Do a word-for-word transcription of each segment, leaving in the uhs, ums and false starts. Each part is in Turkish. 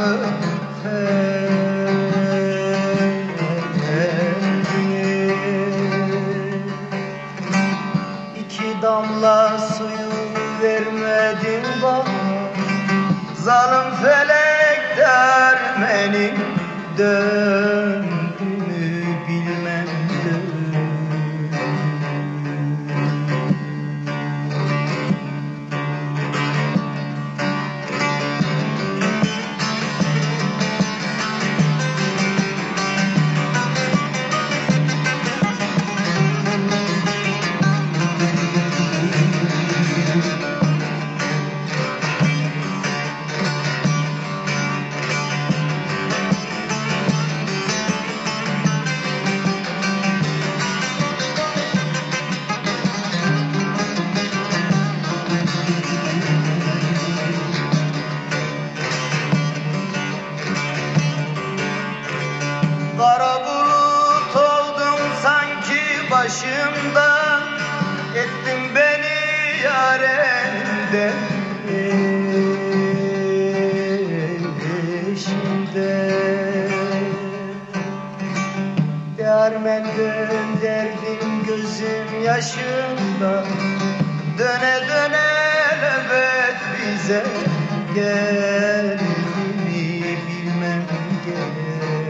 canımı İki damla suyu vermedin bana, zalim felek dermenin döndüğünü bilmem dön. Kara bulut oldum sanki başımda, ettin beni yarenimden eşimden. Dermen dön derdim gözüm yaşımda, döne döne elbet bize gel mi bilmem gel.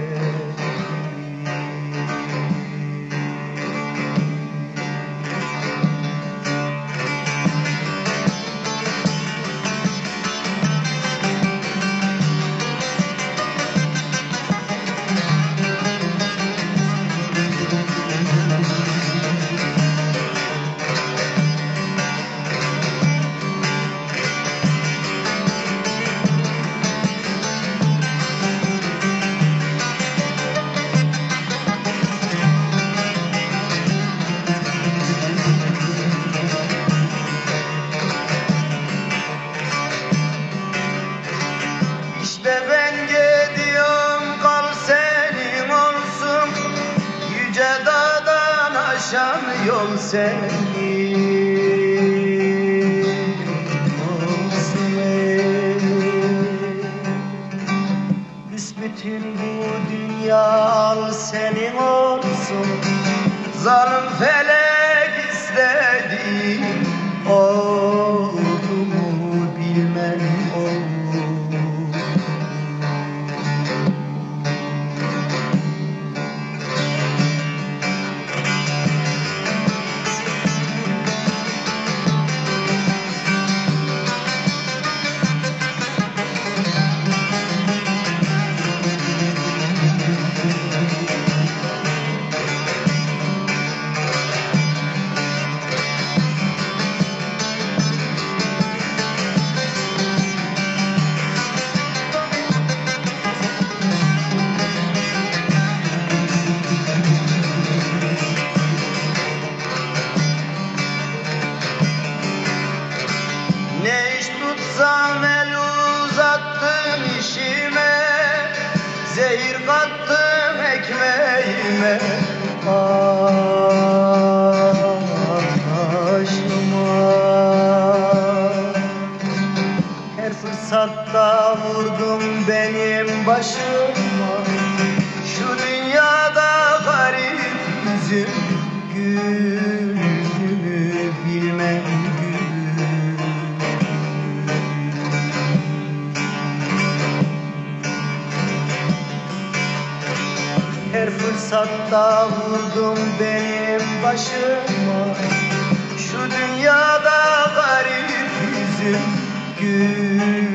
İşte ben gidiyorum, kal senin olsun, yüce dağdan aşan yol senin olsun. Büsbütün bu dünya al senin olsun, zalim felek istedi oldu mu bilmem oldu. Ne iş tutsam el uzattım işime, zehir kattım ekmeğime, aşkıma. Her fırsatta vurdum benim başıma, şu dünyada garip yüzüm gülünü bilmem gül. Her fırsatta vurdum benim başıma, şu dünyada garip yüzüm gül.